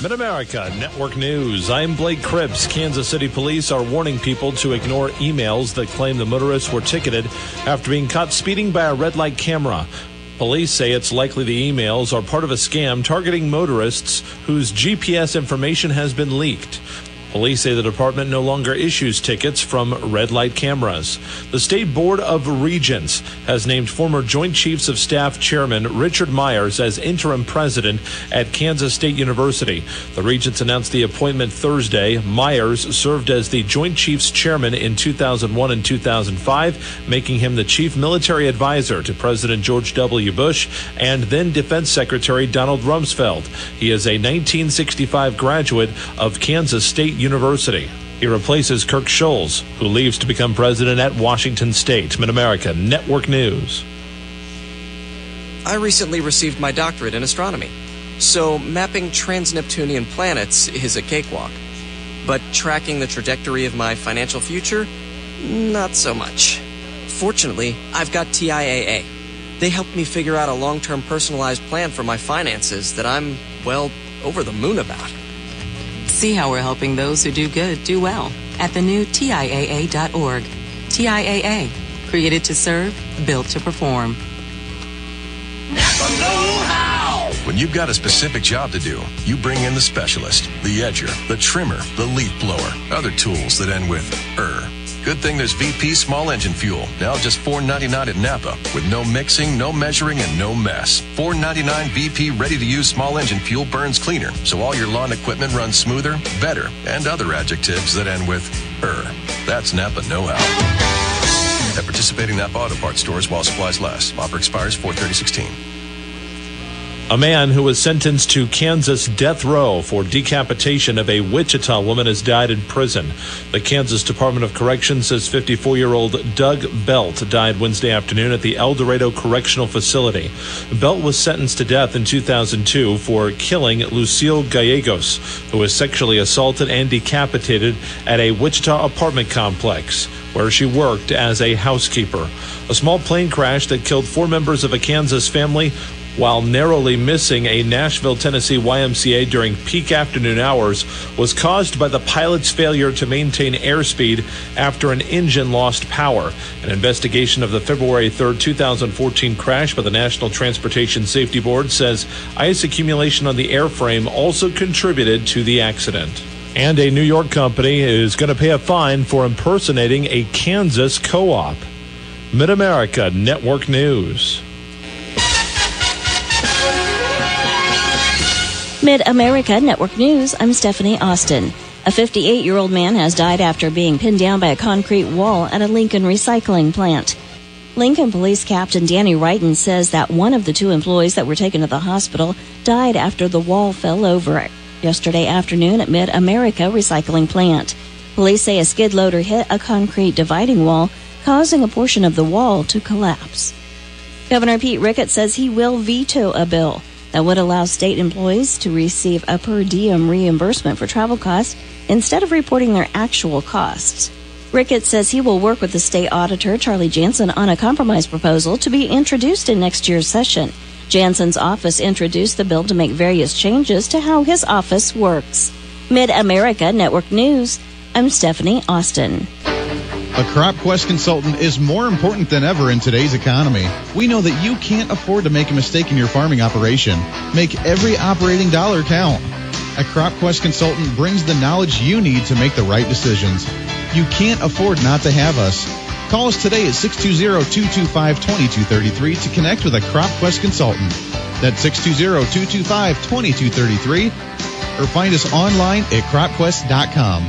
Mid-America Network News. I'm Blake Cripps. Kansas City police are warning people to ignore emails that claim the motorists were ticketed after being caught speeding by a red light camera. Police say it's likely the emails are part of a scam targeting motorists whose GPS information has been leaked. Police say the department no longer issues tickets from red light cameras. The State Board of Regents has named former Joint Chiefs of Staff Chairman Richard Myers as interim president at Kansas State University. The Regents announced the appointment Thursday. Myers served as the Joint Chiefs Chairman in 2001 and 2005, making him the chief military advisor to President George W. Bush and then Defense Secretary Donald Rumsfeld. He is a 1965 graduate of Kansas State University. He replaces Kirk Scholz, who leaves to become president at Washington State. Mid-America Network News. I recently received my doctorate in astronomy, so mapping trans-Neptunian planets is a cakewalk. But tracking the trajectory of my financial future, not so much. Fortunately, I've got TIAA. They helped me figure out a long-term personalized plan for my finances that I'm, well, over the moon about. See how we're helping those who do good do well at the new TIAA.org. TIAA, created to serve, built to perform. Napa know-how! When you've got a specific job to do, you bring in the specialist, the edger, the trimmer, the leaf blower, other tools that end with Good thing there's VP small engine fuel, now just $4.99 at Napa, with no mixing, no measuring, and no mess. $4.99 VP ready-to-use small engine fuel burns cleaner, so all your lawn equipment runs smoother, better, and other adjectives that end with That's Napa know-how. At participating Napa Auto Parts stores while supplies last. Offer expires 4/30/16. A man who was sentenced to Kansas death row for decapitation of a Wichita woman has died in prison. The Kansas Department of Corrections says 54-year-old Doug Belt died Wednesday afternoon at the El Dorado Correctional Facility. Belt was sentenced to death in 2002 for killing Lucille Gallegos, who was sexually assaulted and decapitated at a Wichita apartment complex where she worked as a housekeeper. A small plane crash that killed 4 members of a Kansas family while narrowly missing a Nashville, Tennessee YMCA during peak afternoon hours was caused by the pilot's failure to maintain airspeed after an engine lost power. An investigation of the February 3, 2014 crash by the National Transportation Safety Board says ice accumulation on the airframe also contributed to the accident. And a New York company is going to pay a fine for impersonating a Kansas co-op. Mid-America Network News. Mid-America Network News, I'm Stephanie Austin. A 58-year-old man has died after being pinned down by a concrete wall at a Lincoln recycling plant. Lincoln Police Captain Danny Wrighton says that one of the 2 employees that were taken to the hospital died after the wall fell over yesterday afternoon at Mid-America recycling plant. Police say a skid loader hit a concrete dividing wall, causing a portion of the wall to collapse. Governor Pete Ricketts says he will veto a bill that would allow state employees to receive a per diem reimbursement for travel costs instead of reporting their actual costs. Ricketts says he will work with the state auditor, Charlie Jansen, on a compromise proposal to be introduced in next year's session. Jansen's office introduced the bill to make various changes to how his office works. Mid-America Network News, I'm Stephanie Austin. A CropQuest consultant is more important than ever in today's economy. We know that you can't afford to make a mistake in your farming operation. Make every operating dollar count. A CropQuest consultant brings the knowledge you need to make the right decisions. You can't afford not to have us. Call us today at 620-225-2233 to connect with a CropQuest consultant. That's 620-225-2233 or find us online at cropquest.com.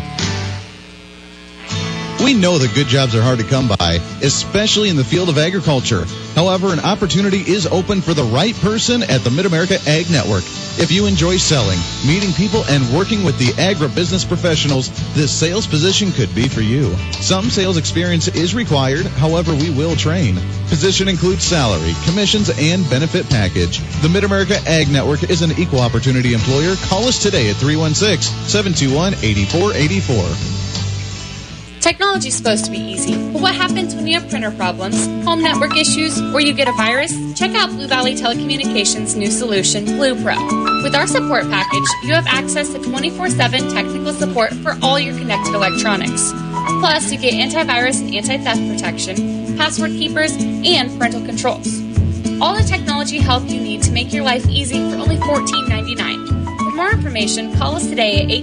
We know that good jobs are hard to come by, especially in the field of agriculture. However, an opportunity is open for the right person at the Mid-America Ag Network. If you enjoy selling, meeting people, and working with the agribusiness professionals, this sales position could be for you. Some sales experience is required, however, we will train. Position includes salary, commissions, and benefit package. The Mid-America Ag Network is an equal opportunity employer. Call us today at 316-721-8484. Technology's supposed to be easy, but what happens when you have printer problems, home network issues, or you get a virus? Check out Blue Valley Telecommunications' new solution, Blue Pro. With our support package, you have access to 24/7 technical support for all your connected electronics. Plus, you get antivirus and anti-theft protection, password keepers, and parental controls. All the technology help you need to make your life easy for only $14.99. For more information, call us today at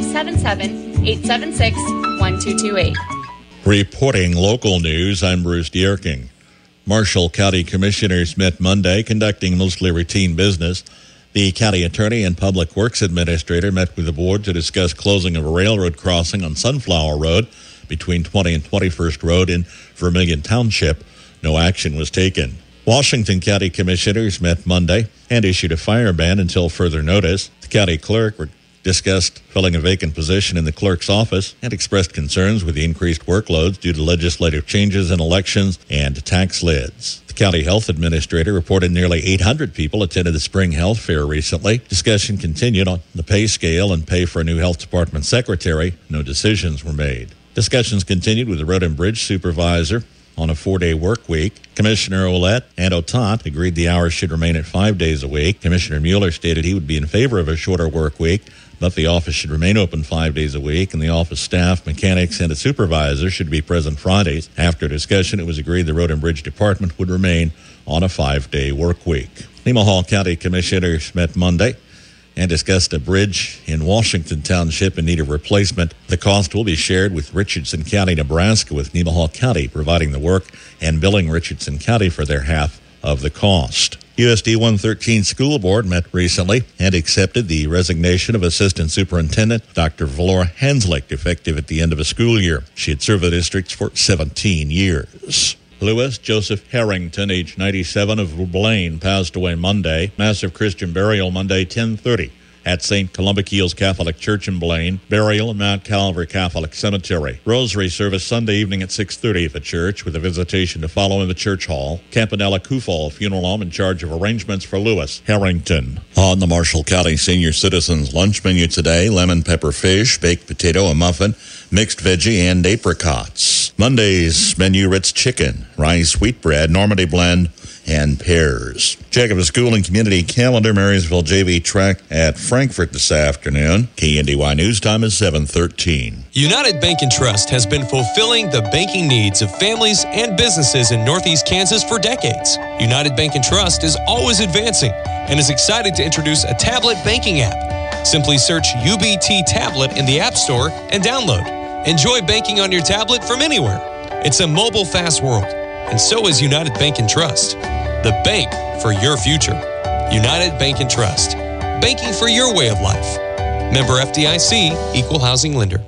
877-876-1228. Reporting local news, I'm Bruce Dierking. Marshall County Commissioners met Monday, conducting mostly routine business. The county attorney and public works administrator met with the board to discuss closing of a railroad crossing on Sunflower Road between 20 and 21st Road in Vermilion Township. No action was taken. Washington County Commissioners met Monday and issued a fire ban until further notice. The county clerk discussed filling a vacant position in the clerk's office and expressed concerns with the increased workloads due to legislative changes in elections and tax lids. The county health administrator reported nearly 800 people attended the spring health fair recently. Discussion continued on the pay scale and pay for a new health department secretary. No decisions were made. Discussions continued with the road and bridge supervisor on a 4-day work week. Commissioner Ouellette and Otant agreed the hours should remain at 5 days a week. Commissioner Mueller stated he would be in favor of a shorter work week, but the office should remain open 5 days a week, and the office staff, mechanics, and a supervisor should be present Fridays. After discussion, it was agreed the Road and Bridge Department would remain on a 5-day work week. Nemaha County Commissioners met Monday and discussed a bridge in Washington Township in need of replacement. The cost will be shared with Richardson County, Nebraska, with Nemaha County providing the work and billing Richardson County for their half of the cost. USD 113 School Board met recently and accepted the resignation of Assistant Superintendent Dr. Valora Hanslick, effective at the end of a school year. She had served the district for 17 years. Lewis Joseph Harrington, age 97, of Blaine, passed away Monday. Massive Christian burial Monday, 10:30. At St. Columba Keels Catholic Church in Blaine, burial in Mount Calvary Catholic Cemetery. Rosary service Sunday evening at 6:30 at the church, with a visitation to follow in the church hall. Campanella Kufal Funeral Home in charge of arrangements for Lewis Harrington. On the Marshall County Senior Citizens lunch menu today, lemon pepper fish, baked potato, a muffin, mixed veggie, and apricots. Monday's menu: Ritz chicken, rice, wheat bread, Normandy blend, and pears. Check of the school and community calendar. Marysville JV track at Frankfort this afternoon. KNDY News time is 7:13. United Bank & Trust has been fulfilling the banking needs of families and businesses in Northeast Kansas for decades. United Bank & Trust is always advancing and is excited to introduce a tablet banking app. Simply search UBT Tablet in the App Store and download. Enjoy banking on your tablet from anywhere. It's a mobile fast world, and so is United Bank & Trust. The bank for your future. United Bank & Trust. Banking for your way of life. Member FDIC, Equal Housing Lender.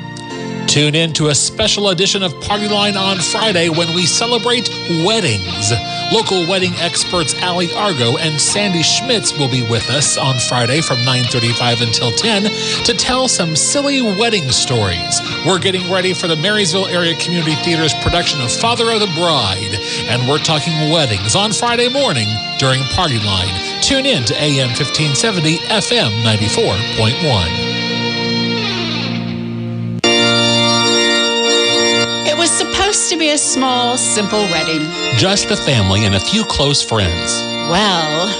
Tune in to a special edition of Party Line on Friday when we celebrate weddings. Local wedding experts Allie Argo and Sandy Schmitz will be with us on Friday from 9:35 until 10 to tell some silly wedding stories. We're getting ready for the Marysville Area Community Theater's production of Father of the Bride, and we're talking weddings on Friday morning during Party Line. Tune in to AM 1570, FM 94.1. Supposed to be a small, simple wedding. Just the family and a few close friends. Well,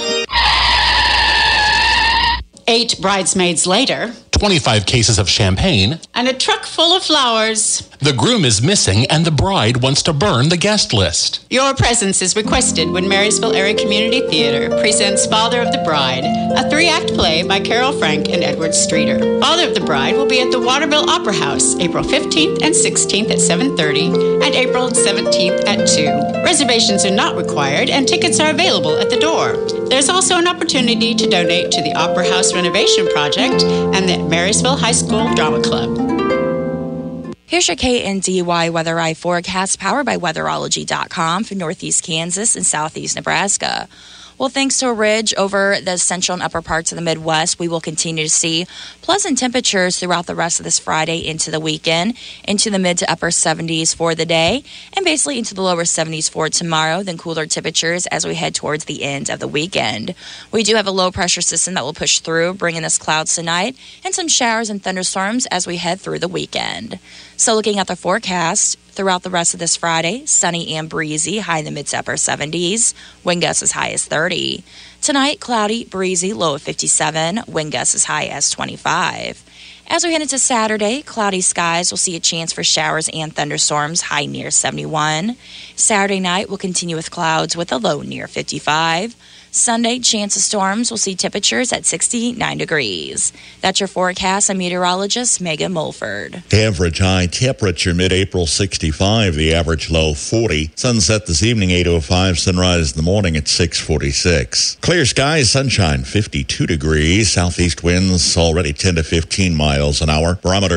8 bridesmaids later, 25 cases of champagne, and a truck full of flowers. The groom is missing and the bride wants to burn the guest list. Your presence is requested when Marysville Area Community Theater presents Father of the Bride, a 3-act play by Carol Frank and Edward Streeter. Father of the Bride will be at the Waterville Opera House April 15th and 16th at 7:30 and April 17th at 2. Reservations are not required and tickets are available at the door. There's also an opportunity to donate to the Opera House renovation project and the Marysville High School Drama Club. Here's your KNDY Weather Eye forecast powered by Weatherology.com for Northeast Kansas and Southeast Nebraska. Well, thanks to a ridge over the central and upper parts of the Midwest, we will continue to see pleasant temperatures throughout the rest of this Friday into the weekend, into the mid to upper 70s for the day, and basically into the lower 70s for tomorrow, then cooler temperatures as we head towards the end of the weekend. We do have a low pressure system that will push through, bringing us clouds tonight and some showers and thunderstorms as we head through the weekend. So looking at the forecast, throughout the rest of this Friday, sunny and breezy, high in the mid to upper 70s, wind gusts as high as 30. Tonight, cloudy, breezy, low of 57, wind gusts as high as 25. As we head into Saturday, cloudy skies will see a chance for showers and thunderstorms, high near 71. Saturday night will continue with clouds with a low near 55. Sunday, chance of storms will see temperatures at 69 degrees. That's your forecast. I'm meteorologist Megan Mulford. Average high temperature mid-April 65, the average low 40. Sunset this evening 8:05, sunrise in the morning at 6:46. Clear skies, sunshine 52 degrees. Southeast winds already 10 to 15 miles an hour. Barometer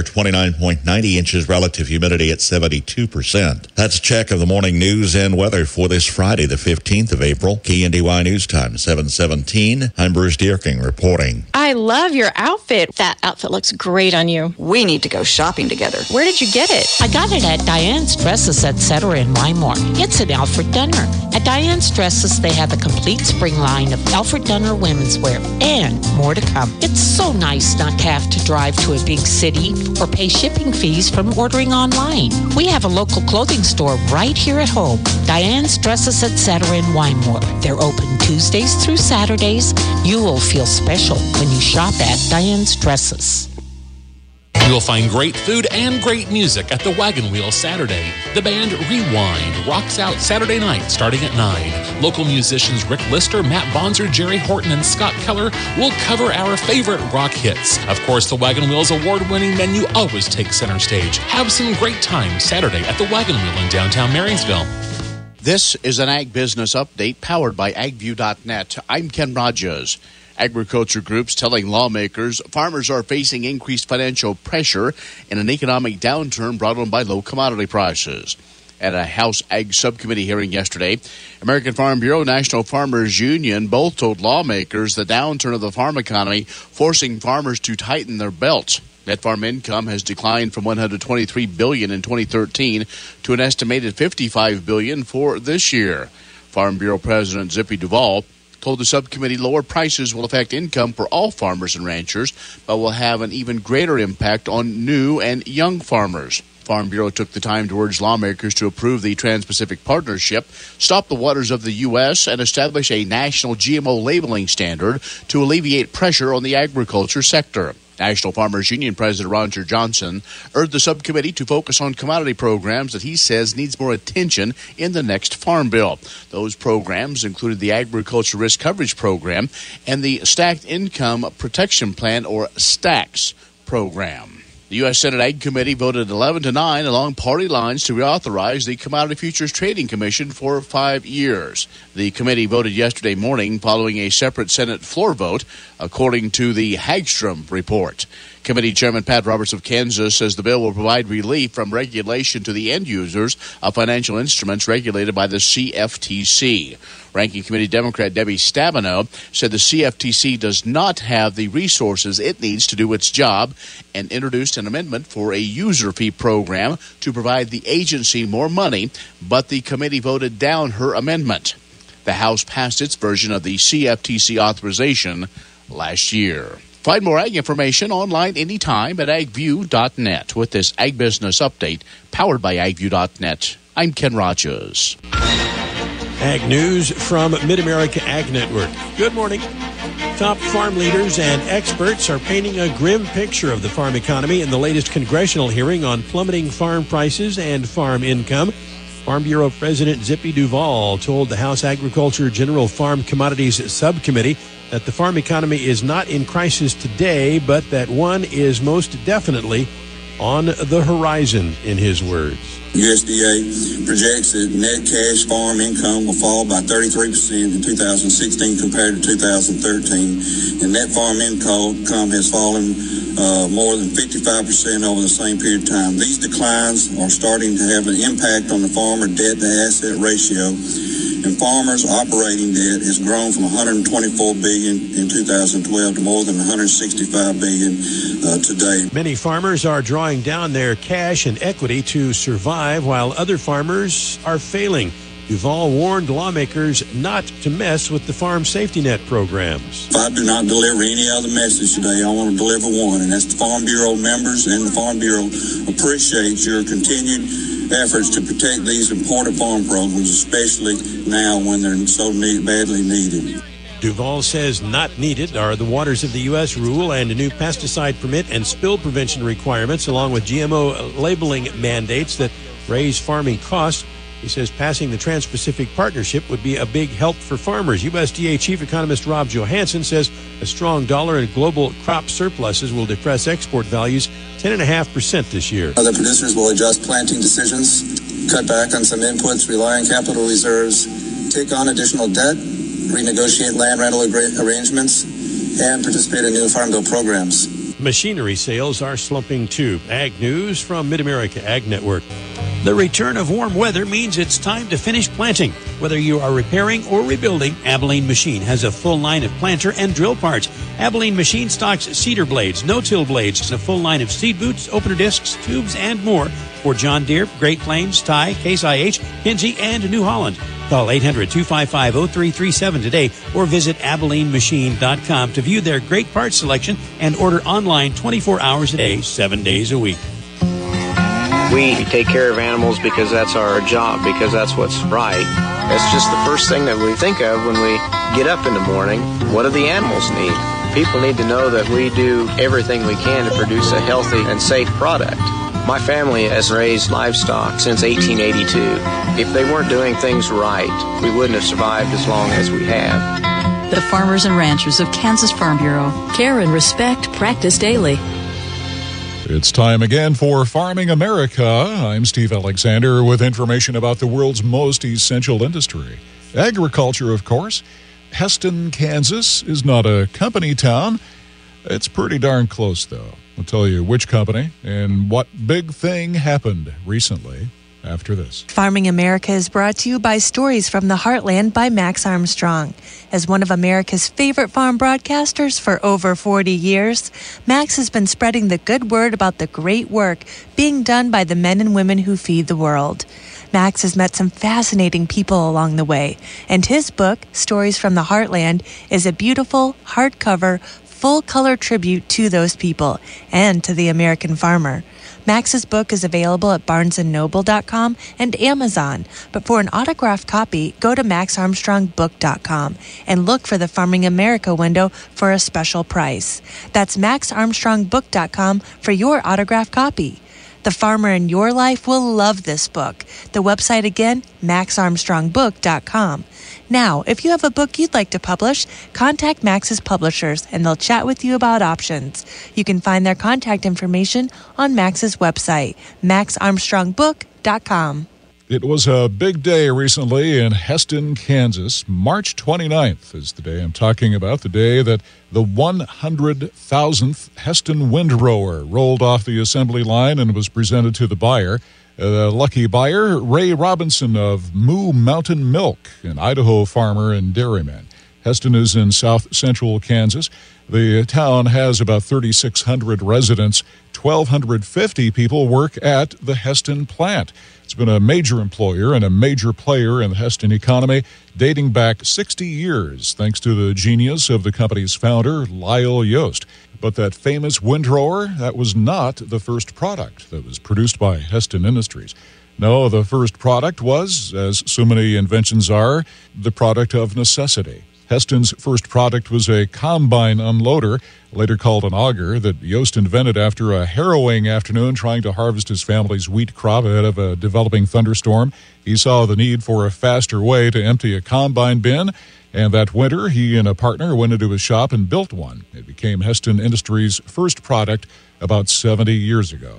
29.90 inches, relative humidity at 72%. That's a check of the morning news and weather for this Friday, the 15th of April. KNDY News Time. 7:17. I'm Bruce Dierking reporting. I love your outfit. That outfit looks great on you. We need to go shopping together. Where did you get it? I got it at Diane's Dresses, etc. in Wymore. It's an Alfred Dunner. At Diane's Dresses, they have a complete spring line of Alfred Dunner women's wear and more to come. It's so nice not to have to drive to a big city or pay shipping fees from ordering online. We have a local clothing store right here at home. Diane's Dresses, etc. in Wymore. They're open Tuesdays through Saturdays. You will feel special when you shop at Diane's Dresses. You'll find great food and great music at the Wagon Wheel Saturday. The band Rewind rocks out Saturday night starting at 9. Local musicians Rick Lister, Matt Bonzer, Jerry Horton, and Scott Keller will cover our favorite rock hits. Of course, the Wagon Wheel's award-winning menu always takes center stage. Have some great time Saturday at the Wagon Wheel in downtown Marysville. This is an Ag Business Update powered by AgView.net. I'm Ken Rogers. Agriculture groups telling lawmakers farmers are facing increased financial pressure in an economic downturn brought on by low commodity prices. At a House Ag Subcommittee hearing yesterday, American Farm Bureau, National Farmers Union both told lawmakers the downturn of the farm economy forcing farmers to tighten their belts. Net farm income has declined from $123 billion in 2013 to an estimated $55 billion for this year. Farm Bureau President Zippy Duvall told the subcommittee lower prices will affect income for all farmers and ranchers, but will have an even greater impact on new and young farmers. Farm Bureau took the time to urge lawmakers to approve the Trans-Pacific Partnership, stop the waters of the U.S., and establish a national GMO labeling standard to alleviate pressure on the agriculture sector. National Farmers Union President Roger Johnson urged the subcommittee to focus on commodity programs that he says needs more attention in the next Farm Bill. Those programs included the Agriculture Risk Coverage Program and the Stacked Income Protection Plan, or STACS, program. The U.S. Senate Ag Committee voted 11-9 along party lines to reauthorize the Commodity Futures Trading Commission for 5 years. The committee voted yesterday morning following a separate Senate floor vote, according to the Hagstrom report. Committee Chairman Pat Roberts of Kansas says the bill will provide relief from regulation to the end users of financial instruments regulated by the CFTC. Ranking Committee Democrat Debbie Stabenow said the CFTC does not have the resources it needs to do its job and introduced an amendment for a user fee program to provide the agency more money, but the committee voted down her amendment. The House passed its version of the CFTC authorization last year. Find more ag information online anytime at agview.net. With this Ag Business Update powered by agview.net, I'm Ken Rogers. Ag news from Mid-America Ag Network. Good morning. Top farm leaders and experts are painting a grim picture of the farm economy in the latest congressional hearing on plummeting farm prices and farm income. Farm Bureau President Zippy Duvall told the House Agriculture General Farm Commodities Subcommittee that the farm economy is not in crisis today, but that one is most definitely on the horizon, in his words. USDA projects that net cash farm income will fall by 33% in 2016 compared to 2013, and net farm income has fallen more than 55% over the same period of time. These declines are starting to have an impact on the farmer debt-to-asset ratio, and farmers' operating debt has grown from $124 billion in 2012 to more than $165 billion today. Many farmers are drawing down their cash and equity to survive, while other farmers are failing. Duval warned lawmakers not to mess with the farm safety net programs. If I do not deliver any other message today, I want to deliver one, and that's the Farm Bureau members and the Farm Bureau appreciate your continued efforts to protect these important farm programs, especially now when they're so badly needed. Duval says not needed are the Waters of the U.S. rule and a new pesticide permit and spill prevention requirements, along with GMO labeling mandates that raise farming costs. He says passing the Trans-Pacific Partnership would be a big help for farmers. USDA Chief Economist Rob Johansson says a strong dollar and global crop surpluses will depress export values 10.5% this year. Other producers will adjust planting decisions, cut back on some inputs, rely on capital reserves, take on additional debt, renegotiate land rental arrangements, and participate in new Farm Bill programs. Machinery sales are slumping too. Ag News from Mid-America Ag Network. The return of warm weather means it's time to finish planting. Whether you are repairing or rebuilding, Abilene Machine has a full line of planter and drill parts. Abilene Machine stocks seeder blades, no-till blades, a full line of seed boots, opener discs, tubes, and more for John Deere, Great Plains, Ty, Case IH, Kinsey, and New Holland. Call 800-255-0337 today or visit AbileneMachine.com to view their great parts selection and order online 24 hours a day, 7 days a week. We take care of animals because that's our job, because that's what's right. That's just the first thing that we think of when we get up in the morning. What do the animals need? People need to know that we do everything we can to produce a healthy and safe product. My family has raised livestock since 1882. If they weren't doing things right, we wouldn't have survived as long as we have. The farmers and ranchers of Kansas Farm Bureau. Care and respect practiced daily. It's time again for Farming America. I'm Steve Alexander with information about the world's most essential industry. Agriculture, of course. Heston, Kansas is not a company town. It's pretty darn close, though. I'll tell you which company and what big thing happened recently after this. Farming America is brought to you by Stories from the Heartland by Max Armstrong. As one of America's favorite farm broadcasters for over 40 years, Max has been spreading the good word about the great work being done by the men and women who feed the world. Max has met some fascinating people along the way, and his book, Stories from the Heartland, is a beautiful, hardcover, full-color tribute to those people and to the American farmer. Max's book is available at BarnesandNoble.com and Amazon, but for an autographed copy, go to MaxArmstrongBook.com and look for the Farming America window for a special price. That's MaxArmstrongBook.com for your autographed copy. The farmer in your life will love this book. The website again, MaxArmstrongBook.com. Now, if you have a book you'd like to publish, contact Max's publishers and they'll chat with you about options. You can find their contact information on Max's website, MaxArmstrongBook.com. It was a big day recently in Heston, Kansas. March 29th is the day I'm talking about, the day that the 100,000th Heston windrower rolled off the assembly line and was presented to the buyer. The lucky buyer, Ray Robinson of Moo Mountain Milk, an Idaho farmer and dairyman. Heston is in south central Kansas. The town has about 3,600 residents. 1,250 people work at the Heston plant. It's been a major employer and a major player in the Heston economy dating back 60 years, thanks to the genius of the company's founder, Lyle Yost. But that famous windrower, that was not the first product that was produced by Heston Industries. No, the first product was, as so many inventions are, the product of necessity. Heston's first product was a combine unloader, later called an auger, that Yost invented after a harrowing afternoon trying to harvest his family's wheat crop ahead of a developing thunderstorm. He saw the need for a faster way to empty a combine bin, and that winter he and a partner went into his shop and built one. It became Heston Industries' first product about 70 years ago.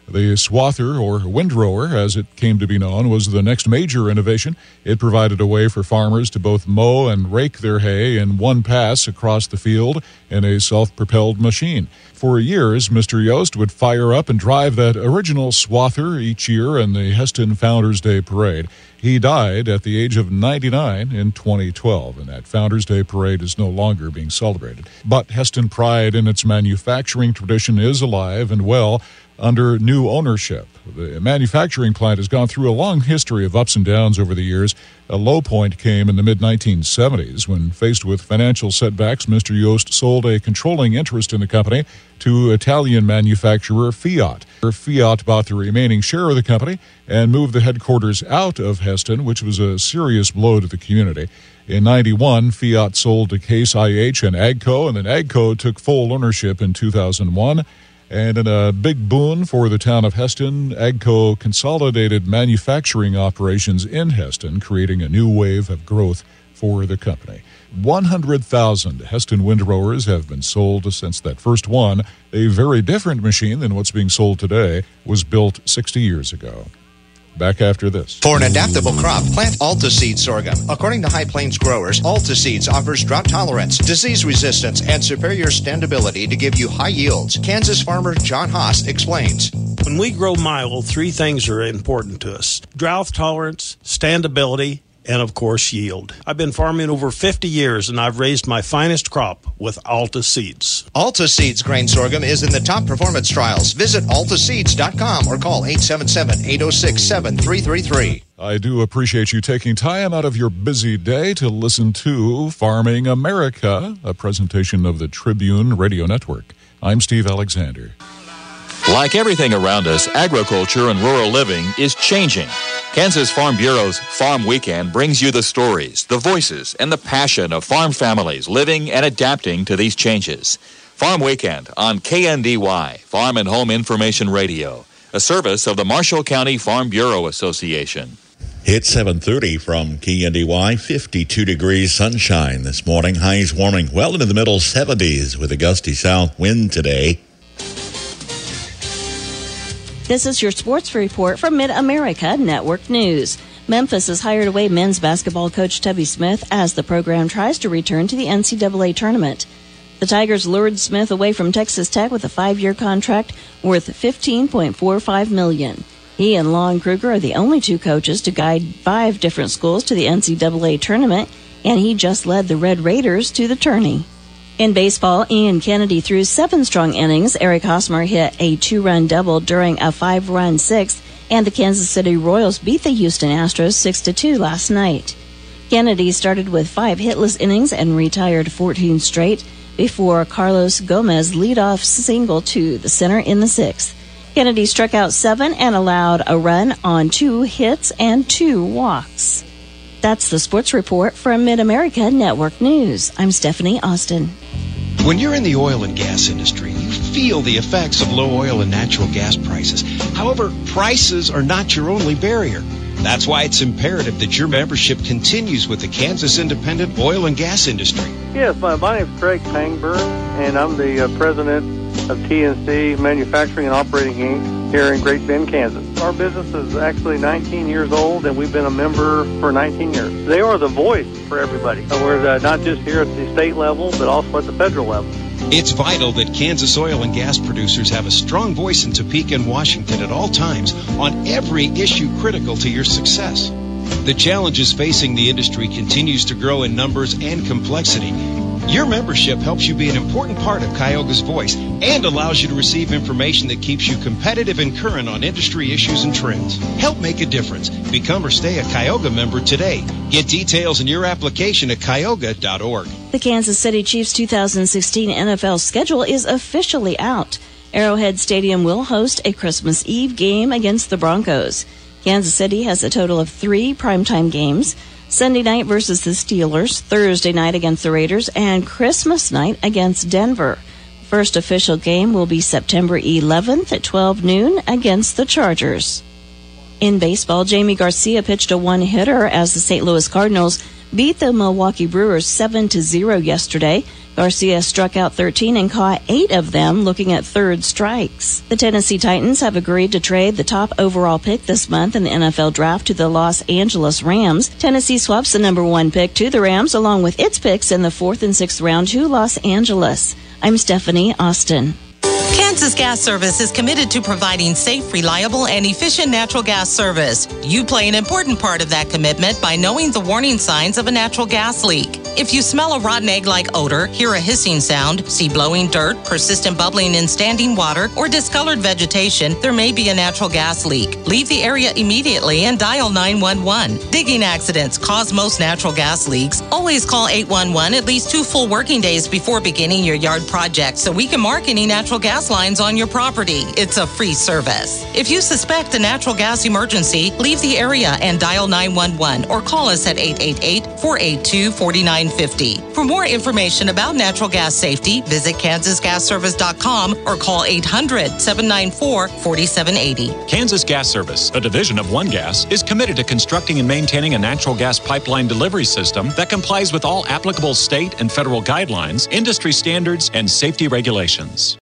The swather, or windrower, as it came to be known, was the next major innovation. It provided a way for farmers to both mow and rake their hay in one pass across the field in a self-propelled machine. For years, Mr. Yost would fire up and drive that original swather each year in the Hesston Founders Day Parade. He died at the age of 99 in 2012, and that Founders Day Parade is no longer being celebrated. But Hesston pride in its manufacturing tradition is alive and well under new ownership. The manufacturing plant has gone through a long history of ups and downs over the years. A low point came in the mid-1970s when, faced with financial setbacks, Mr. Yost sold a controlling interest in the company to Italian manufacturer Fiat. Fiat bought the remaining share of the company and moved the headquarters out of Hesston, which was a serious blow to the community. In 91, Fiat sold to Case IH and AGCO, and then AGCO took full ownership in 2001. And in a big boon for the town of Hesston, AGCO consolidated manufacturing operations in Hesston, creating a new wave of growth for the company. 100,000 Hesston windrowers have been sold since that first one. A very different machine than what's being sold today was built 60 years ago. Back after this. For an adaptable crop, plant Alta Seed sorghum. According to High Plains growers, Alta Seeds offers drought tolerance, disease resistance, and superior standability to give you high yields. Kansas farmer John Haas explains. When we grow milo, three things are important to us: drought tolerance, standability, and of course yield. I've been farming over 50 years and I've raised my finest crop with Alta Seeds. Alta Seeds grain sorghum is in the top performance trials. Visit altaseeds.com or call 877-806-7333. I do appreciate you taking time out of your busy day to listen to Farming America, a presentation of the Tribune Radio Network. I'm Steve Alexander. Like everything around us, agriculture and rural living is changing. Kansas Farm Bureau's Farm Weekend brings you the stories, the voices, and the passion of farm families living and adapting to these changes. Farm Weekend on KNDY, Farm and Home Information Radio, a service of the Marshall County Farm Bureau Association. It's 7:30 from KNDY, 52 degrees sunshine this morning. Highs warming well into the middle 70s with a gusty south wind today. This is your sports report from Mid-America Network News. Memphis has hired away men's basketball coach Tubby Smith as the program tries to return to the NCAA tournament. The Tigers lured Smith away from Texas Tech with a 5-year contract worth $15.45 million. He and Lon Kruger are the only two coaches to guide 5 different schools to the NCAA tournament, and he just led the Red Raiders to the tourney. In baseball, Ian Kennedy threw 7 strong innings. Eric Hosmer hit a 2-run double during a 5-run sixth, and the Kansas City Royals beat the Houston Astros 6-2 last night. Kennedy started with 5 hitless innings and retired 14 straight before Carlos Gomez leadoff single to the center in the 6th. Kennedy struck out 7 and allowed a run on 2 hits and 2 walks. That's the sports report from Mid-America Network News. I'm Stephanie Austin. When you're in the oil and gas industry, you feel the effects of low oil and natural gas prices. However, prices are not your only barrier. That's why it's imperative that your membership continues with the Kansas Independent Oil and Gas Industry. Yes, my name is Craig Pangburn, and I'm the president of TNC Manufacturing and Operating Inc. here in Great Bend, Kansas. Our business is actually 19 years old, and we've been a member for 19 years. They are the voice for everybody. We're not just here at the state level, but also at the federal level. It's vital that Kansas oil and gas producers have a strong voice in Topeka and Washington at all times on every issue critical to your success. The challenges facing the industry continues to grow in numbers and complexity. Your membership helps you be an important part of Cuyahoga's voice and allows you to receive information that keeps you competitive and current on industry issues and trends. Help make a difference. Become or stay a Cuyahoga member today. Get details in your application at cuyahoga.org. The Kansas City Chiefs 2016 NFL schedule is officially out. Arrowhead Stadium will host a Christmas Eve game against the Broncos. Kansas City has a total of 3 primetime games: Sunday night versus the Steelers, Thursday night against the Raiders, and Christmas night against Denver. First official game will be September 11th at 12 noon against the Chargers. In baseball, Jamie Garcia pitched a 1-hitter as the St. Louis Cardinals beat the Milwaukee Brewers 7-0 yesterday. Garcia struck out 13 and caught 8 of them, looking at third strikes. The Tennessee Titans have agreed to trade the top overall pick this month in the NFL draft to the Los Angeles Rams. Tennessee swaps the number 1 pick to the Rams along with its picks in the 4th and 6th round to Los Angeles. I'm Stephanie Austin. Kansas Gas Service is committed to providing safe, reliable, and efficient natural gas service. You play an important part of that commitment by knowing the warning signs of a natural gas leak. If you smell a rotten egg-like odor, hear a hissing sound, see blowing dirt, persistent bubbling in standing water, or discolored vegetation, there may be a natural gas leak. Leave the area immediately and dial 911. Digging accidents cause most natural gas leaks. Always call 811 at least 2 full working days before beginning your yard project so we can mark any natural gas lines on your property. It's a free service. If you suspect a natural gas emergency, leave the area and dial 911 or call us at 888-482-4950. For more information about natural gas safety, visit kansasgasservice.com or call 800-794-4780. Kansas Gas Service, a division of One Gas, is committed to constructing and maintaining a natural gas pipeline delivery system that complies with all applicable state and federal guidelines, industry standards, and safety regulations.